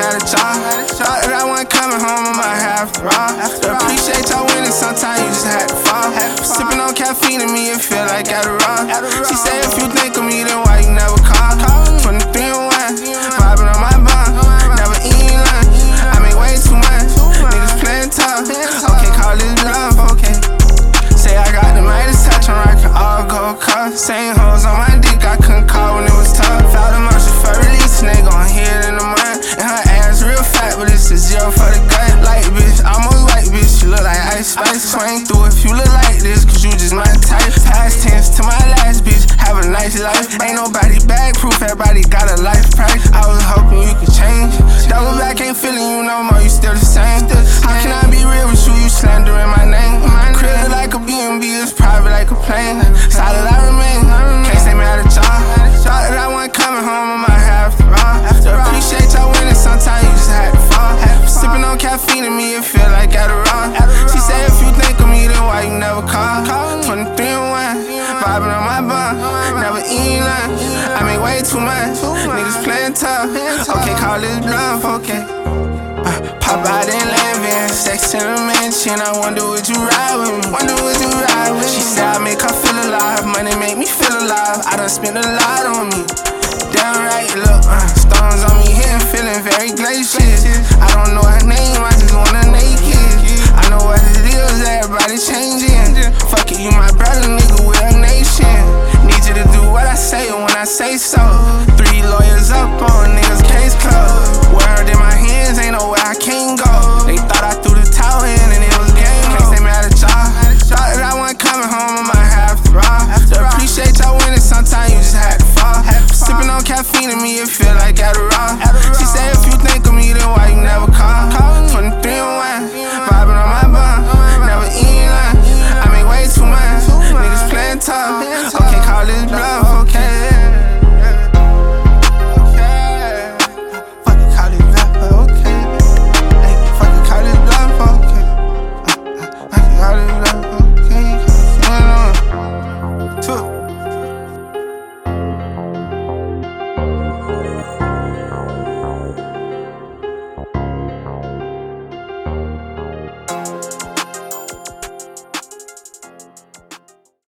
at a job. Thought that I wasn't coming home, I might have to rob. Appreciate y'all winning, sometimes you just had to fall. Sipping on caffeine to me, it feel like Adderall. She say if you think of me, then why you never call? 23 and 1, vibing on my bum, never eating lunch. I make way too much, niggas playing tough. Okay, call this bluff, okay. Say I got the Midas touch, I'm rockin' all gold cups. Same hoes on my dick, I couldn't call when it was tough. Foul emotion for release, and they gon' hear it in the mind. And her ass real fat, but it's a 0 for the gut. Light bitch, almost white bitch, you look like Ice Spice. Swing through if you look like this, cause you just my type. Past tense to my last bitch, have a nice life. Ain't nobody bag proof, everybody got a life price. I was hoping you could change. Double back ain't feeling you no more, you still the same. How can I be real with you, you slandering my name? Crib look like a B&B, it's private like a plane. Solid I remain, can't say me out of job. Thought that I wasn't coming home, I might have to rob. Appreciate y'all winning, sometimes you just had to fall. Sipping on caffeine to me, it feel like Adderall. She say if you think of me, then why you never call? 23 and 1, vibing on my bum, never eating lunch. I make way too much, niggas playing tough. Okay, call this bluff, okay. Pop out in Levin, sex in a mansion. I wonder would you ride with me? Wonder would you ride with me? She said I make her feel alive, money make me feel alive. I done spent a lot on me. Damn right, look, stones on me here, feeling very glacial. I don't know her name, I just wanna name